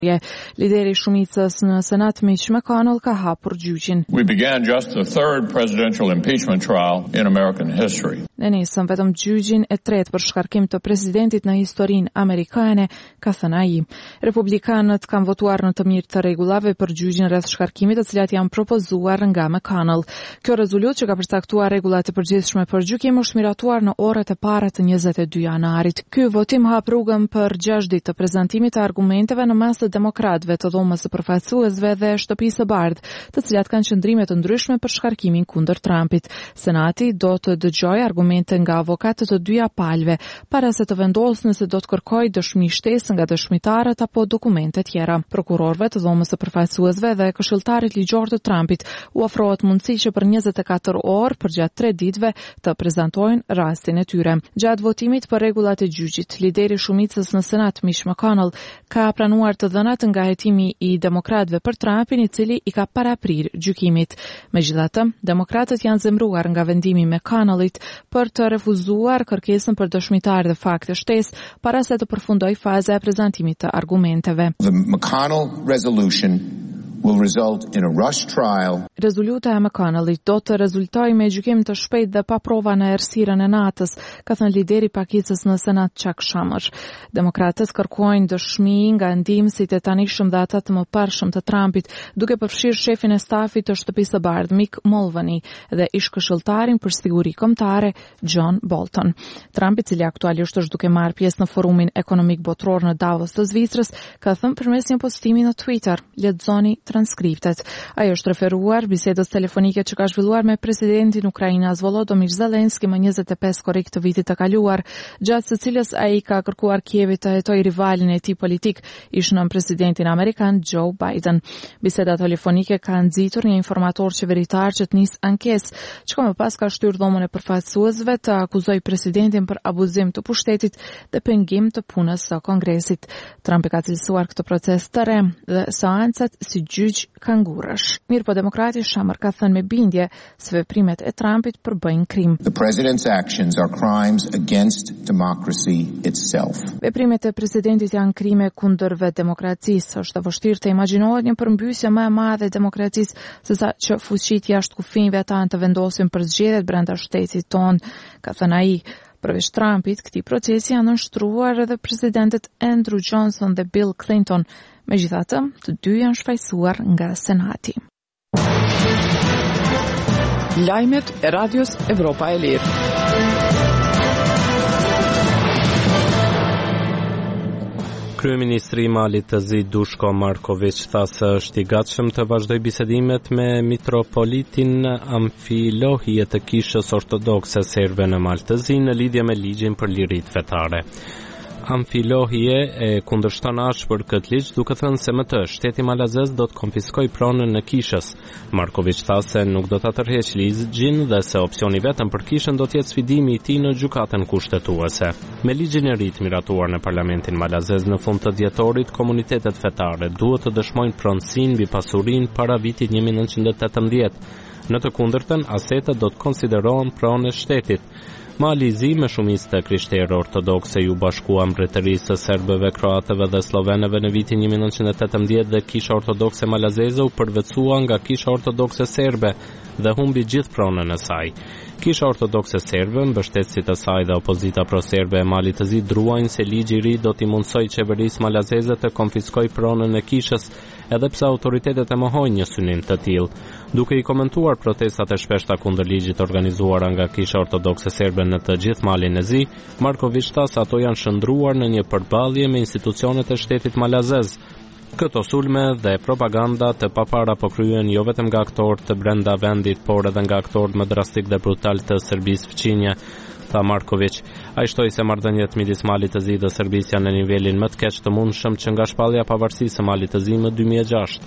Lideri shumicës në Senat Mitch McConnell ka hapur gjyqin. We began just the third presidential impeachment trial in American history. Ne nisëm vetëm gjyqin e tretë për shkarkim të presidentit në historinë amerikane, ka thënë ai. Republikanët kanë votuar në të mirë të rregullave për gjyqin rreth shkarkimit, të cilat janë propozuar nga McConnell. Kjo rezolutë që ka përcaktuar rregullat e përgjithshme për gjykim është miratuar në orët e para të 22 janarit. Ky votim hap rrugën për 6 ditë të prezantimit të argumenteve në mes të demokratëve, të dhomës së përfaqësuesve dhe shtëpisë së bardhë, të cilat kanë qëndrime të ndryshme për shkarkimin kundër Trumpit. Senati do të dëgjojë argumente nga avokatët të dyja palëve para se të vendosë nëse do të kërkojë dëshmi shtesë nga dëshmitarët apo dokumente tjera. Prokurorëve të dhomës së përfaqësuesve dhe këshilltarit ligjor të Trumpit u ofrohet mundësi që për 24 orë përgjatë 3 ditëve të prezantojnë rastin e tyre. Gjatë votimit për rregullat e gjyqit, lideri shumicës në Senat Mitch McConnell ka pranuar të dhënat nga hetimi i demokratëve për Trumpin, i cili i ka paraprir gjykimit. Megjithatë, demokratët janë zemruar nga vendimi i McConnellit për të refuzuar kërkesën për dëshmitar dhe fakte shtesë para se të përfundojë faza e prezantimit të argumenteve. The McConnell resolution will result in a rush trial. Rezoluta e McConnellit do të rezultojë me gjykim të shpejtë dhe pa prova në errësirën e natës, ka thënë lideri i pakicës në Senat Chuck Schumer. Demokratët kërkojnë dëshmi nga ndihmësit e tanishëm dhe ata të mëparshëm të Trumpit, duke përfshirë shefin e stafit të shtëpisë së bardhë Mick Mulvaney dhe ish-këshilltarin për siguri kombëtare John Bolton. Trump, i cili aktualisht është duke marrë pjesë në forumin ekonomik botror në Davos të Zvicrës, ka thënë përmes një postimi në Twitter: lexoni transkriptet. Ajo është referuar bisedës telefonike që ka zhvilluar me presidentin Ukrainës Volodymyr Zelensky më 25 korrik të vitit të kaluar, gjatë së cilës ai ka kërkuar Kievit të hetojë rivalin e tij politik, ish-nën presidentin amerikan Joe Biden. Biseda telefonike ka nxitur një informator qeveritar që të nis ankesë, që më pas ka shtyrë dhomën e përfaqësuesve të akuzojë presidentin për abuzim të pushtetit dhe pengim të punës së Kongresit. Trump ka cilësuar këtë proces të re dhe seancat si gjyq kangurash. Mirë po demokrati Schumer ka thënë me bindje se veprimet e Trumpit përbëjnë krim. The president's actions are crimes against democracy itself. Veprimet e presidentit janë krime kundërve demokracisë. Është e vështirë të imagjinohet një përmbysje më e madhe e demokracisë se sa që fuqitë jashtë kufive tanë të vendosin për zgjedhjet brenda shtetit ton, ka thënë ai. Përveç Trumpit, këtij procesi janë nënshtruar edhe presidentët Andrew Johnson dhe Bill Clinton. Megjithatë, të dy janë shfaqsuar nga Senati. Lajmet e Radios Evropa e Lirë. Kryeministri i Malit të Zi Dushko Marković tha se është i gatshëm të vazhdojë bisedimet me mitropolitin Amfilohije të Kishës Ortodokse Serbe në Maltëzi në lidhje me ligjin për liritë fetare. Amfilohije e kundërshton ashpër këtë ligj, duke thënë se më të shteti malazez do të konfiskojë pronën në Kishës. Marković tha se nuk do ta tërheqë ligjin dhe se opsioni vetëm për Kishën do të jetë sfidimi i tij në gjykatën kushtetuese. Me ligjin e ri miratuar në parlamentin malazez në fund të dhjetorit, komunitetet fetare duhet të dëshmojnë pronësinë mbi pasurinë para vitit 1918. Në të kundërtën, asetet do të konsiderohen pronë e shtetit. Mali i Zi me shumicë të krishterë ortodokse ju bashkua mbretërisë së serbëve, kroatëve dhe slovenëve në vitin 1918 dhe Kisha Ortodokse Malazeze u përvetësua nga Kisha Ortodokse Serbe dhe humbi gjithë pronën e saj. Kisha Ortodokse Serbe, mbështetësit e saj dhe opozita pro-serbe e Malit të Zi druajnë se ligji i ri do t'i mundsojë qeverisë malazeze të konfiskojë pronën e Kishës, edhe pse autoritetet e mohojnë një synim të tillë. Duke i komentuar protestat e shpeshta kundër ligjit organizuara nga Kisha Ortodokse Serbe në të gjithë Malin e Zi, Marković tha se ato janë shndruar në një përballje me institucionet e shtetit malazez. Këto sulme dhe propaganda të papara po kryen jo vetëm nga aktorët të brenda vendit, por edhe nga aktorët më drastik dhe brutal të Serbisë fqinje, tha Marković. Ai shtoi se marrëdhëniet midis Malit të Zi dhe Serbisë janë në nivelin më të keq të mundshëm që nga shpallja e pavarësisë së Malit të Zi më 2006.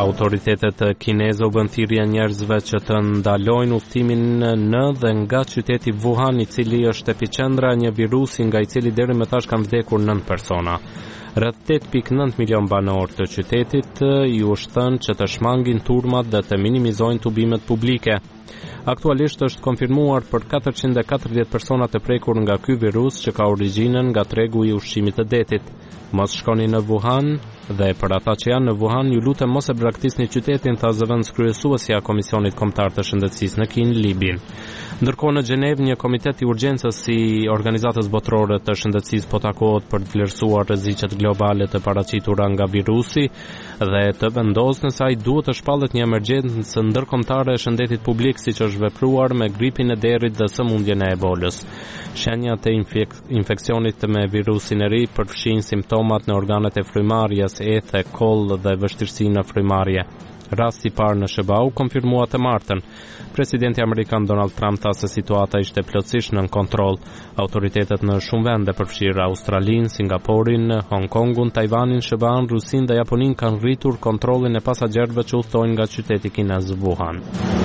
Autoritetet kineze u bën thirrje njerëzve që të ndalojnë udhëtimin në dhe nga qyteti Wuhan, i cili është epicendra e një virusi nga i cili deri më tash kanë vdekur 9 persona. Rreth 8.9 milion banor të qytetit i është thënë që të shmangin turmat dhe të minimizojnë tubimet publike. Aktualisht është konfirmuar për 440 persona të prekur nga ky virus që ka origjinën nga tregu i ushqimit të detit. Mos shkoni në Wuhan dhe për ata që janë në Wuhan, ju lutem mos e braktisni qytetin, tha zëvendës kryesuesja e Komisionit Kombëtar të Shëndetësisë në Kinë, Libin. Ndërkohë në Gjenevë, një komitet i urgjencës i Organizatës Botërore të Shëndetësisë po takohet për të vlerësuar rreziqet globale të paraqitura nga virusi dhe të vendosë nëse ai duhet të shpallet një emergjencë ndërkombëtare e shëndetit publik, siç është vepruar me gripin e derrit dhe sëmundjen e ebolës. Shenjat e infeksionit me virusin e ri përfshin simptomat në organet e frymarrjes, ethe, koll dhe vështirësi në frymarrje. Rasti i parë në SBA u konfirmua të martën. Presidenti amerikan Donald Trump tha se situata ishte plotësisht nën kontroll. Autoritetet në shumë vende, përfshirë Australinë, Singaporin, Hong Kongun, Tajvanin, SBA-n, Rusinë dhe Japoninë, kanë rritur kontrollin e pasagerëve që udhtojnë nga qyteti kinez Wuhan.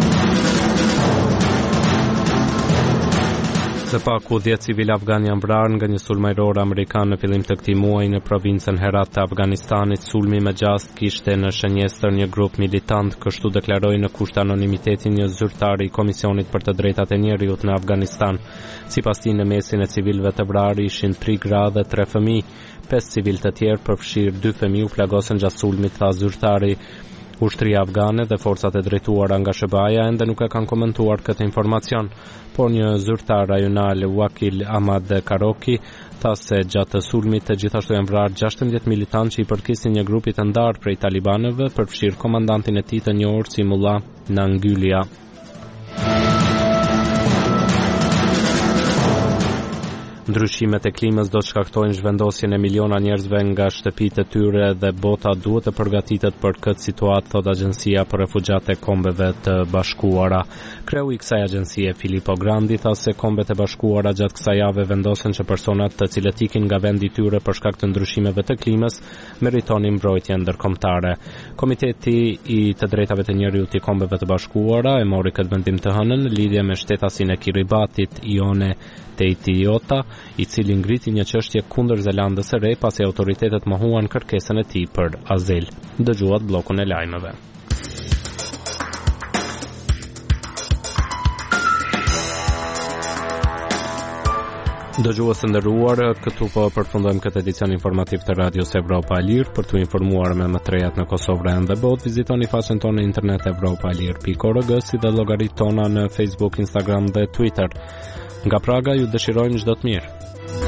Së paku 10 civil afgan janë vrarë nga një sulm ajror amerikan në fillim të këtij muaji në provincën Herat të Afganistanit. Sulmi me gjast kishte në shënjestër një grup militant, kështu deklaroi në kusht anonimitetin një zyrtar i Komisionit për të Drejtat e Njerëzit në Afganistan. Sipas tij, në mesin e civilëve të vrarë ishin 3 gra dhe 3 fëmijë. 5 civil të tjerë, përfshirë 2 fëmijë, u plagosën gjatë sulmit, tha zyrtari. Ushtria afgane dhe forcat e drejtuara nga SBA-ja ende nuk e kanë komentuar këtë informacion, por një zyrtar rajonal, Wakil Ahmad Karoki, tha se gjatë sulmit të gjithashtu janë vrarë 16 militantë që i përkisin një grupi të ndarë prej talibanëve, përfshirë komandantin e tij të njohur si Mullah Nangulia. Ndryshimet e klimës do të shkaktojnë zhvendosjen e miliona njerëzve nga shtëpitë e tyre dhe bota duhet të përgatitet për këtë situatë, thot Agjencia për Refugjat e Kombeve të Bashkuara. Kreu i kësaj agjencie, Filippo Grandi, tha se Kombet e Bashkuara gjatë kësaj jave vendosen që personat të cilët ikin nga vendi i tyre për shkak të ndryshimeve të klimës meritonin mbrojtje ndërkombëtare. Komiteti i të drejtave të njerëzit i Kombeve të Bashkuara e mori këtë vendim të hënën në lidhje me shtetasin e Kiribatit, Ione Teitiota, i cili ngriti një çështje kundër Zelandës së Re pasi autoritetet mohuan kërkesën e tij për azil. Dëgjuat bllokun e lajmeve. Dëgjues të nderuar, këtu po përfundojmë këtë edicion informativ të Radios Evropa e Lirë. Për t'u informuar me më të rejat në Kosovë dhe botë, vizitoni faqen tonë në internet evropaelir.org, si dhe llogaritë tona në Facebook, Instagram dhe Twitter. Nga Praga ju dëshirojmë çdo të mirë.